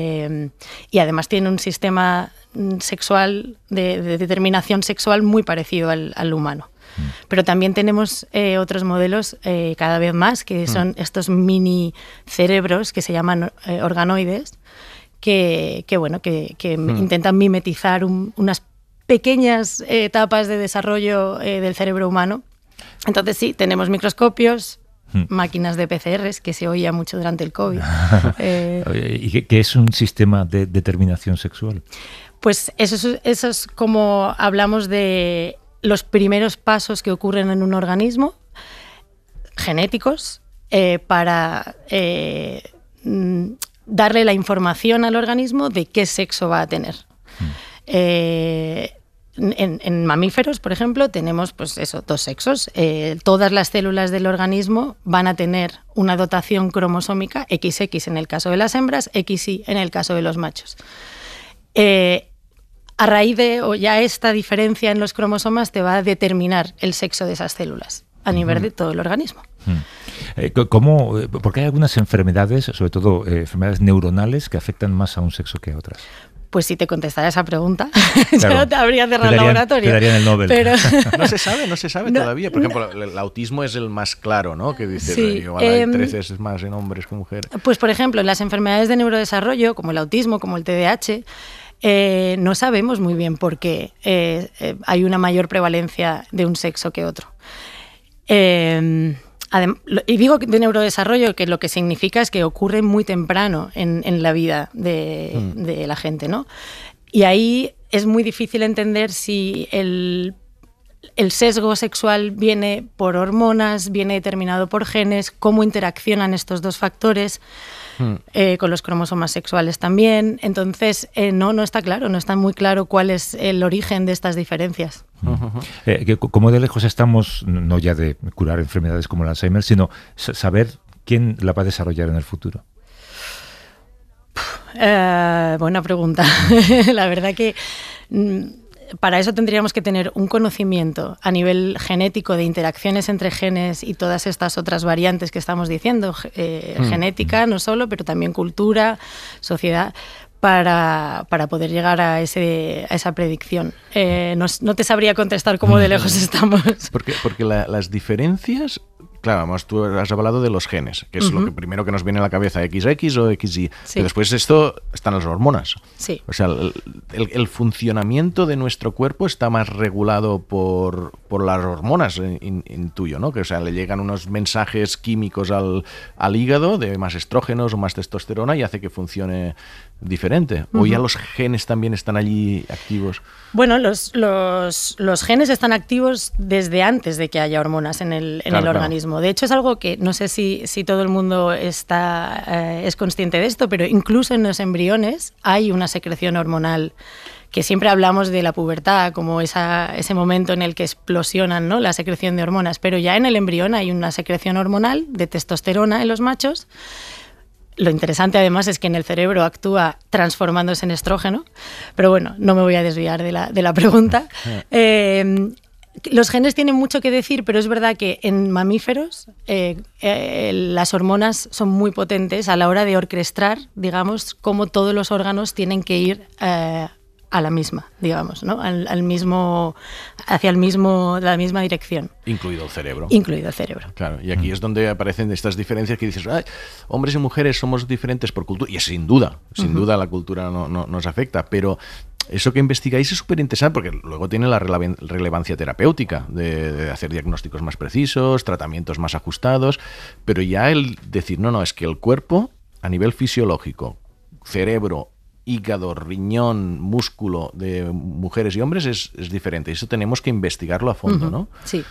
H: y además tiene un sistema sexual de determinación sexual muy parecido al humano. Pero también tenemos otros modelos cada vez más, que son estos mini cerebros que se llaman organoides, que intentan mimetizar unas pequeñas etapas de desarrollo del cerebro humano. Entonces sí, tenemos microscopios, máquinas de PCRs, que se oía mucho durante el COVID.
E: ¿Y qué es un sistema de determinación sexual?
H: Pues eso es como hablamos de los primeros pasos que ocurren en un organismo, genéticos, para darle la información al organismo de qué sexo va a tener. En mamíferos, por ejemplo, tenemos dos sexos. Todas las células del organismo van a tener una dotación cromosómica XX en el caso de las hembras, XY en el caso de los machos. A raíz de ya esta diferencia en los cromosomas te va a determinar el sexo de esas células a nivel de todo el organismo.
E: Porque hay algunas enfermedades, sobre todo enfermedades neuronales, que afectan más a un sexo que a otras.
H: Pues si te contestara esa pregunta, claro, ya no te habría cerrado el laboratorio.
E: Te darían el Nobel.
H: Pero
F: no se sabe todavía. Por ejemplo, el autismo es el más claro, ¿no? Que dice, igual hay 13 veces más en hombres que mujeres.
H: Pues, por ejemplo, en las enfermedades de neurodesarrollo, como el autismo, como el TDAH, no sabemos muy bien por qué hay una mayor prevalencia de un sexo que otro. Y digo de neurodesarrollo que lo que significa es que ocurre muy temprano en la vida de la gente, ¿no? Y ahí es muy difícil entender si el sesgo sexual viene por hormonas, viene determinado por genes, cómo interaccionan estos dos factores, con los cromosomas sexuales también. Entonces, no está claro, no está muy claro cuál es el origen de estas diferencias.
E: ¿Cómo de lejos estamos, no ya de curar enfermedades como el Alzheimer, sino saber quién la va a desarrollar en el futuro?
H: Buena pregunta. La verdad que para eso tendríamos que tener un conocimiento a nivel genético de interacciones entre genes y todas estas otras variantes que estamos diciendo, genética no solo, pero también cultura, sociedad, para poder llegar a esa predicción. No te sabría contestar cómo de lejos estamos.
F: Porque las diferencias... Claro, vamos, tú has hablado de los genes, que es lo que primero que nos viene a la cabeza, XX o XY. Sí. Pero después esto están las hormonas.
H: Sí.
F: O sea, el funcionamiento de nuestro cuerpo está más regulado por las hormonas, intuyo, ¿no? Que, o sea, le llegan unos mensajes químicos al hígado de más estrógenos o más testosterona y hace que funcione diferente. ¿O ya los genes también están allí activos?
H: Bueno, los genes están activos desde antes de que haya hormonas en el organismo. De hecho, es algo que no sé si todo el mundo es consciente de esto, pero incluso en los embriones hay una secreción hormonal, que siempre hablamos de la pubertad como ese momento en el que explosionan, ¿no?, la secreción de hormonas, pero ya en el embrión hay una secreción hormonal de testosterona en los machos. Lo interesante además es que en el cerebro actúa transformándose en estrógeno, pero bueno, no me voy a desviar de la pregunta. Los genes tienen mucho que decir, pero es verdad que en mamíferos las hormonas son muy potentes a la hora de orquestar, digamos, cómo todos los órganos tienen que ir a la misma, digamos, ¿no? Hacia la misma dirección.
F: Incluido el cerebro.
H: Incluido el cerebro.
F: Claro, y aquí es donde aparecen estas diferencias que dices, ay, hombres y mujeres somos diferentes por cultura, y sin duda la cultura no nos afecta, pero eso que investigáis es súper interesante porque luego tiene la relevancia terapéutica de hacer diagnósticos más precisos, tratamientos más ajustados, pero ya el decir, no, es que el cuerpo a nivel fisiológico, cerebro, hígado, riñón, músculo de mujeres y hombres es diferente. Eso tenemos que investigarlo a fondo, ¿no?
H: Sí.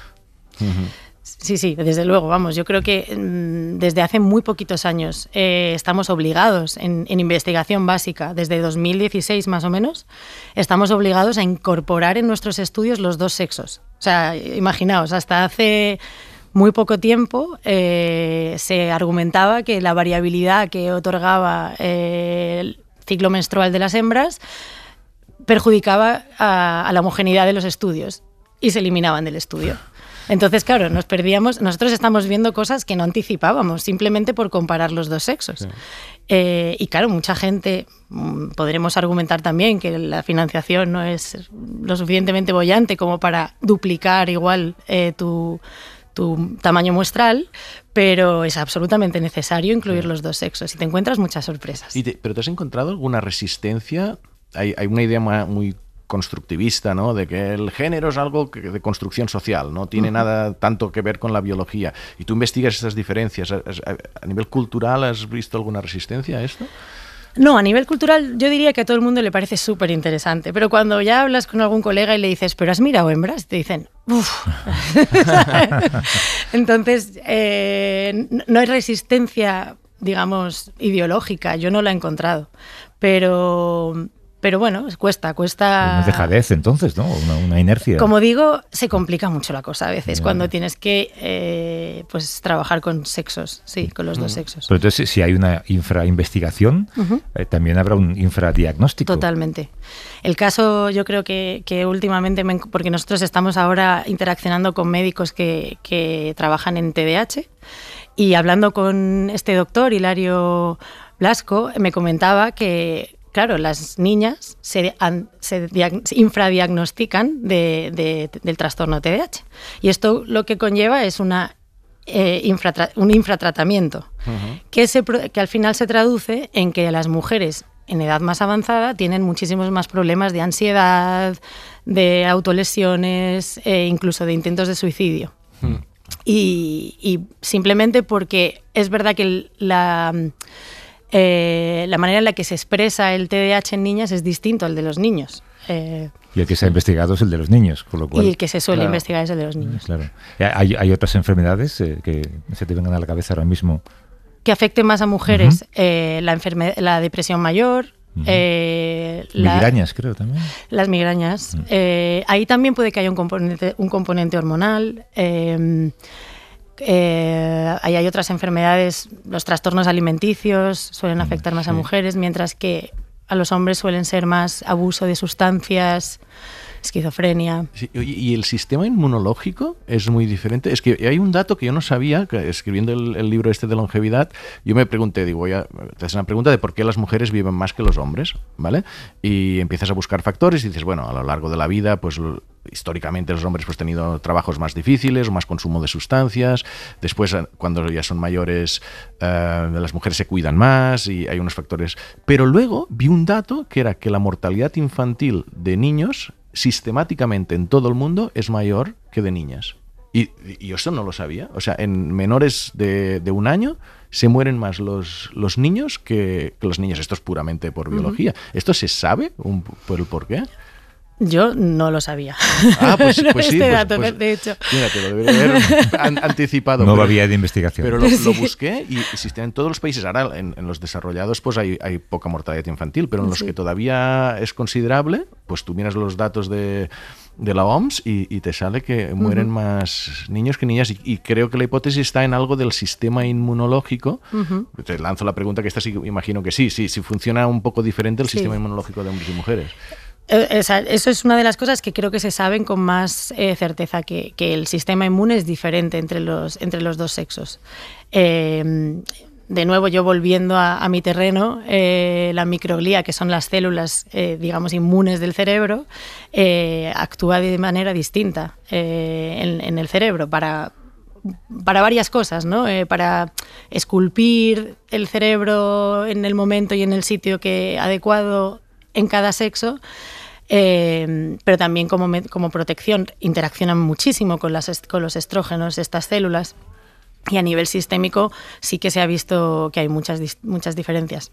H: Sí, desde luego, vamos, yo creo que desde hace muy poquitos años estamos obligados en investigación básica, desde 2016 más o menos, estamos obligados a incorporar en nuestros estudios los dos sexos. O sea, imaginaos, hasta hace muy poco tiempo se argumentaba que la variabilidad que otorgaba el ciclo menstrual de las hembras perjudicaba a la homogeneidad de los estudios y se eliminaban del estudio. Entonces, claro, nos perdíamos. Nosotros estamos viendo cosas que no anticipábamos simplemente por comparar los dos sexos. Sí. Y claro, mucha gente, podremos argumentar también que la financiación no es lo suficientemente boyante como para duplicar igual tu tamaño muestral, pero es absolutamente necesario incluir los dos sexos y te encuentras muchas sorpresas.
F: ¿Pero te has encontrado alguna resistencia? Hay una idea muy constructivista, ¿no?, de que el género es algo de construcción social, no tiene nada tanto que ver con la biología. Y tú investigas estas diferencias. ¿A nivel cultural has visto alguna resistencia a esto?
H: No, a nivel cultural yo diría que a todo el mundo le parece súper interesante, pero cuando ya hablas con algún colega y le dices, ¿pero has mirado hembras? Te dicen, uff. Entonces, no hay resistencia, digamos, ideológica, yo no la he encontrado, pero bueno, cuesta. Una
E: dejadez entonces, ¿no? Una inercia.
H: Como digo, se complica mucho la cosa a veces cuando tienes que pues trabajar con sexos, sí, con los dos sexos.
E: Pero entonces, si hay una infrainvestigación, también habrá un infradiagnóstico.
H: Totalmente. El caso, yo creo que últimamente, porque nosotros estamos ahora interaccionando con médicos que trabajan en TDAH, y hablando con este doctor, Hilario Blasco, me comentaba que claro, las niñas se infradiagnostican del trastorno TDAH. Y esto lo que conlleva es un infratratamiento, que al final se traduce en que las mujeres en edad más avanzada tienen muchísimos más problemas de ansiedad, de autolesiones, incluso de intentos de suicidio. Y simplemente porque es verdad que la manera en la que se expresa el TDAH en niñas es distinto al de los niños.
E: Y el que se ha investigado es el de los niños, con lo cual...
H: Y el que se suele investigar es el de los niños.
E: Claro. ¿Hay otras enfermedades que se te vengan a la cabeza ahora mismo?
H: Que afecten más a mujeres, la depresión mayor...
E: migrañas, creo, también.
H: Las migrañas. Ahí también puede que haya un componente hormonal. Ahí hay otras enfermedades, los trastornos alimenticios suelen afectar más a mujeres, mientras que a los hombres suelen ser más abuso de sustancias, esquizofrenia. Sí,
F: y el sistema inmunológico es muy diferente. Es que hay un dato que yo no sabía, que escribiendo el libro este de longevidad, yo me pregunté, te haces una pregunta de por qué las mujeres viven más que los hombres, ¿vale? Y empiezas a buscar factores y dices, bueno, a lo largo de la vida, pues históricamente los hombres pues han tenido trabajos más difíciles o más consumo de sustancias. Después, cuando ya son mayores, las mujeres se cuidan más y hay unos factores. Pero luego vi un dato que era que la mortalidad infantil de niños sistemáticamente en todo el mundo es mayor que de niñas. Y yo eso no lo sabía. O sea, en menores de 1 año se mueren más los niños que los niños. Esto es puramente por biología. ¿Esto se sabe por el por qué?
H: Yo no lo sabía.
F: Pues sí.
H: Dato, de hecho.
F: Mira, te lo debería haber anticipado.
E: No había de investigación.
F: Pero lo busqué y existen en todos los países. Ahora, en los desarrollados, pues hay poca mortalidad infantil, pero en los que todavía es considerable, pues tú miras los datos de la OMS y te sale que mueren más niños que niñas. Y creo que la hipótesis está en algo del sistema inmunológico. Te lanzo la pregunta, que esta sí imagino que sí funciona un poco diferente el sistema inmunológico de hombres y mujeres.
H: Eso es una de las cosas que creo que se saben con más certeza, que el sistema inmune es diferente entre los dos sexos. De nuevo, yo volviendo a mi terreno, la microglía, que son las células, digamos, inmunes del cerebro, actúa de manera distinta en el cerebro para varias cosas, ¿no? Para esculpir el cerebro en el momento y en el sitio adecuado en cada sexo. Pero también como protección interaccionan muchísimo con los estrógenos, estas células, y a nivel sistémico sí que se ha visto que hay muchas diferencias.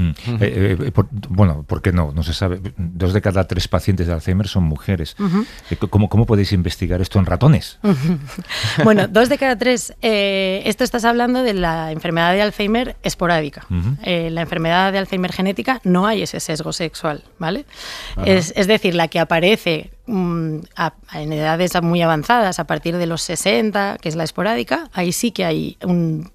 E: Bueno, ¿por qué no? No se sabe. 2 de cada 3 pacientes de Alzheimer son mujeres. ¿Cómo podéis investigar esto en ratones?
H: Bueno, 2 de cada 3. Esto estás hablando de la enfermedad de Alzheimer esporádica. La enfermedad de Alzheimer genética no hay ese sesgo sexual, ¿vale? Es decir, la que aparece en edades muy avanzadas, a partir de los 60, que es la esporádica, ahí sí que hay un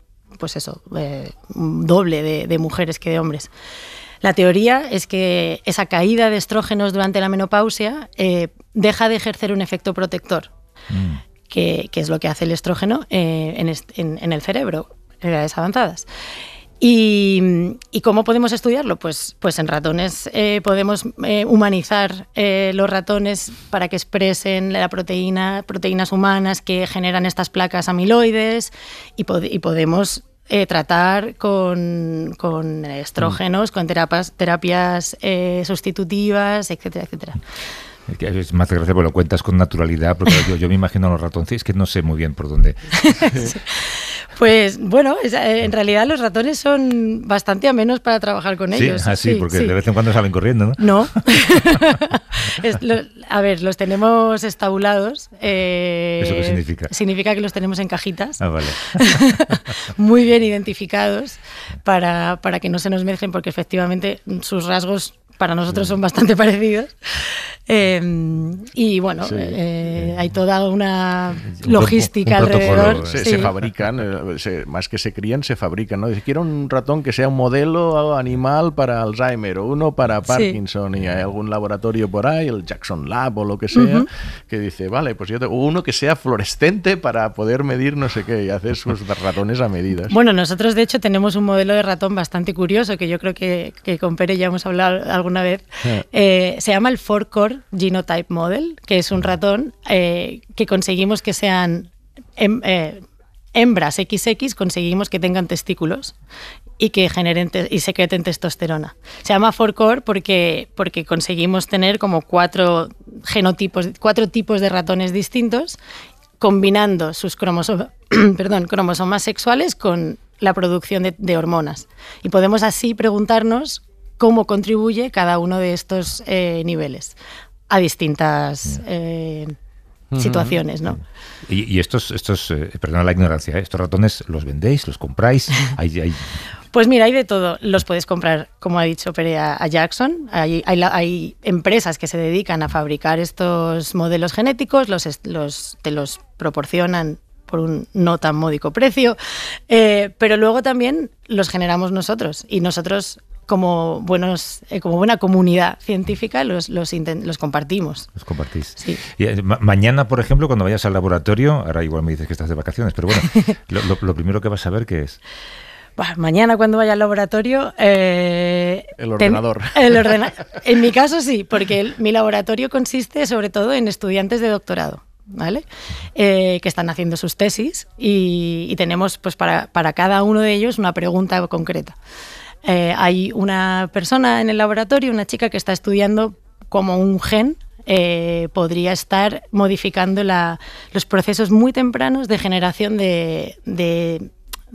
H: doble de mujeres que de hombres. La teoría es que esa caída de estrógenos durante la menopausia deja de ejercer un efecto protector, que es lo que hace el estrógeno en el cerebro en edades avanzadas. ¿Y cómo podemos estudiarlo? Pues en ratones podemos humanizar los ratones para que expresen proteínas humanas que generan estas placas amiloides, y podemos tratar con estrógenos, con terapias sustitutivas, etcétera, etcétera.
E: Es más gracia porque lo cuentas con naturalidad, porque yo me imagino a los ratones, es que no sé muy bien por dónde.
H: Pues bueno, en realidad los ratones son bastante amenos para trabajar con ellos.
E: Sí, porque de vez en cuando salen corriendo, ¿no?
H: No. A ver, los tenemos estabulados.
E: ¿Eso qué significa?
H: Significa que los tenemos en cajitas.
E: Ah, vale.
H: Muy bien identificados para que no se nos mezclen, porque efectivamente sus rasgos para nosotros son bastante parecidos. Y bueno, hay toda una logística alrededor.
F: Se fabrican, más que se crían, se fabrican, ¿no? Dice, quiero un ratón que sea un modelo animal para Alzheimer o uno para Parkinson, y hay algún laboratorio por ahí, el Jackson Lab o lo que sea, que dice, vale, pues yo tengo uno que sea fluorescente para poder medir no sé qué, y hacer sus ratones a medidas.
H: Bueno, nosotros de hecho tenemos un modelo de ratón bastante curioso, que yo creo que con Pere ya hemos hablado alguna vez. Se llama el 4-Core Genotype Model, que es un ratón que conseguimos que sean hembras XX, conseguimos que tengan testículos y que generen y secreten testosterona. Se llama 4-Core porque conseguimos tener como 4 tipos de ratones distintos, combinando sus cromosomas sexuales con la producción de hormonas. Y podemos así preguntarnos cómo contribuye cada uno de estos niveles a distintas situaciones, ¿no?
E: Y estos perdona la ignorancia, estos ratones los vendéis, los compráis,
H: Pues mira, hay de todo. Los puedes comprar, como ha dicho Pere, a Jackson. Hay empresas que se dedican a fabricar estos modelos genéticos, te los proporcionan por un no tan módico precio, pero luego también los generamos nosotros, y nosotros como buena comunidad científica los compartimos.
E: Los compartís.
H: Sí.
E: Y, mañana, por ejemplo, cuando vayas al laboratorio, ahora igual me dices que estás de vacaciones, pero bueno, lo primero que vas a ver, ¿qué es?
H: Bueno, mañana cuando vaya al laboratorio...
F: el ordenador.
H: En mi caso sí, porque mi laboratorio consiste sobre todo en estudiantes de doctorado, ¿vale? Que están haciendo sus tesis y tenemos pues para cada uno de ellos una pregunta concreta. Hay una persona en el laboratorio, una chica que está estudiando cómo un gen podría estar modificando los procesos muy tempranos de generación de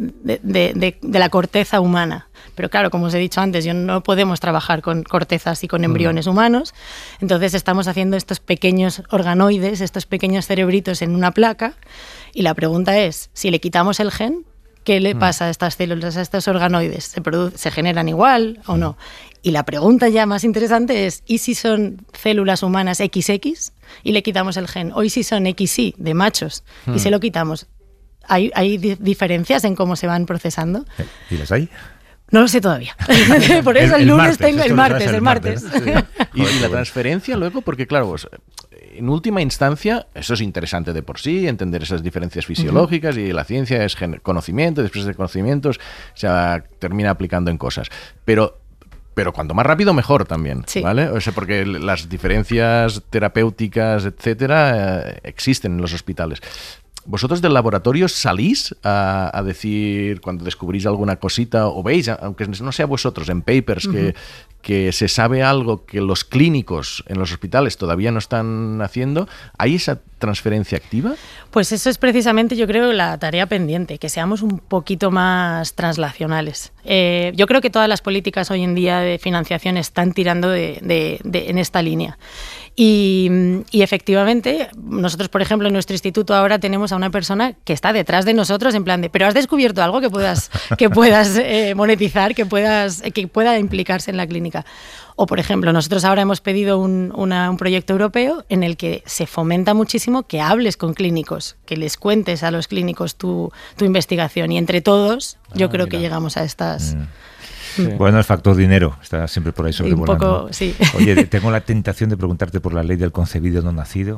H: la corteza humana. Pero claro, como os he dicho antes, no podemos trabajar con cortezas y con embriones humanos, entonces estamos haciendo estos pequeños organoides, estos pequeños cerebritos en una placa, y la pregunta es, si le quitamos el gen, ¿qué le pasa a estas células, a estos organoides? ¿Se generan igual o no? Y la pregunta ya más interesante es, ¿y si son células humanas XX y le quitamos el gen? ¿O y si son XY de machos y se lo quitamos? ¿Hay diferencias en cómo se van procesando?
E: ¿Y las hay?
H: No lo sé todavía. Por eso el lunes tengo el martes.
E: Sí.
F: Y la transferencia luego, porque claro, pues, en última instancia, eso es interesante de por sí, entender esas diferencias fisiológicas, y la ciencia es conocimiento, después de conocimientos se termina aplicando en cosas. Pero cuanto más rápido, mejor también, ¿vale? O sea, porque las diferencias terapéuticas, etcétera, existen en los hospitales. ¿Vosotros del laboratorio salís a decir cuando descubrís alguna cosita, o veis, aunque no sea vosotros, en papers que se sabe algo que los clínicos en los hospitales todavía no están haciendo? ¿Hay esa transferencia activa?
H: Pues eso es precisamente, yo creo, la tarea pendiente, que seamos un poquito más translacionales. Yo creo que todas las políticas hoy en día de financiación están tirando en esta línea. Y efectivamente, nosotros, por ejemplo, en nuestro instituto ahora tenemos a una persona que está detrás de nosotros en plan de, pero ¿has descubierto algo que puedas monetizar, que pueda implicarse en la clínica? O, por ejemplo, nosotros ahora hemos pedido un proyecto europeo en el que se fomenta muchísimo que hables con clínicos, que les cuentes a los clínicos tu investigación, y entre todos yo creo que llegamos a estas...
E: Sí. Bueno, el factor dinero está siempre por ahí sobrevolando.
H: Un poco, sí.
E: Oye, tengo la tentación de preguntarte por la ley del concebido no nacido,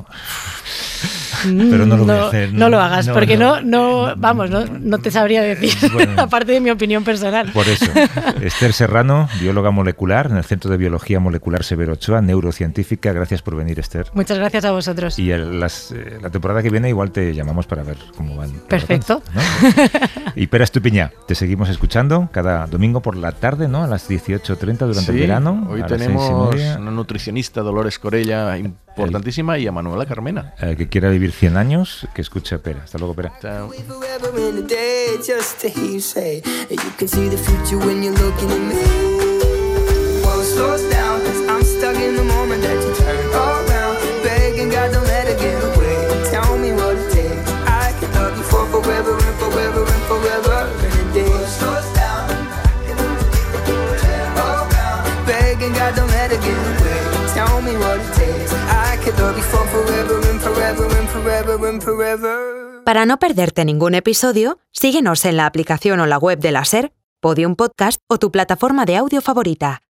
E: pero no lo voy a hacer.
H: No lo hagas, porque no te sabría decir, bueno, aparte de mi opinión personal.
E: Por eso. Esther Serrano, bióloga molecular en el Centro de Biología Molecular Severo Ochoa, neurocientífica. Gracias por venir, Esther.
H: Muchas gracias a vosotros.
E: Y la temporada que viene igual te llamamos para ver cómo van.
H: Perfecto.
E: ¿No? Y Pere Estupiñá, te seguimos escuchando cada domingo por la tarde, ¿no? A las 18:30 durante el verano.
F: Hoy tenemos una nutricionista, Dolores Corella, importantísima, y a Manuela Carmena.
E: Que quiera vivir 100 años, que escuche a Pere. Hasta luego, Pere.
F: Chao.
I: Tell me what it takes.
A: Para no perderte ningún episodio, síguenos en la aplicación o la web de la SER, Podium Podcast o tu plataforma de audio favorita.